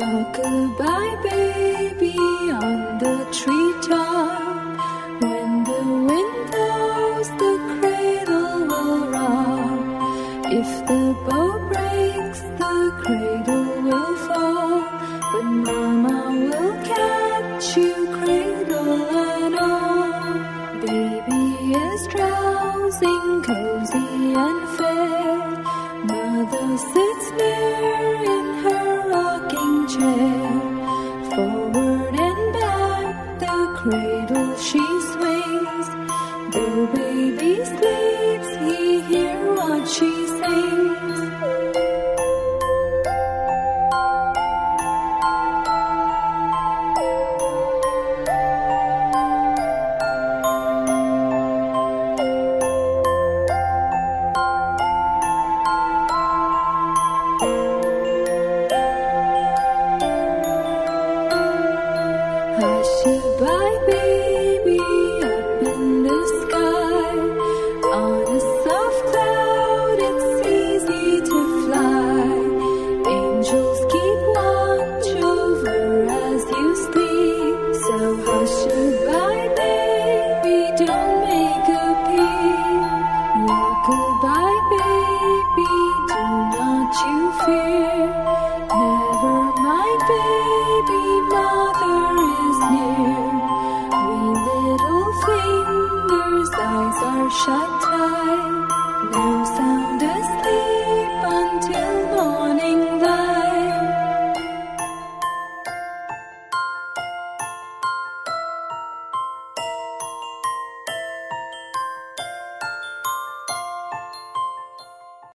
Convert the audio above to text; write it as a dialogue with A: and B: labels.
A: Rock-a-bye baby on the treetop. When the wind blows, the cradle will rock. If the bow breaks, the cradle will fall. But Mama will catch you, cradle and all. Baby is drowsing, cozy and fair. Mother sits near in her rocking chair.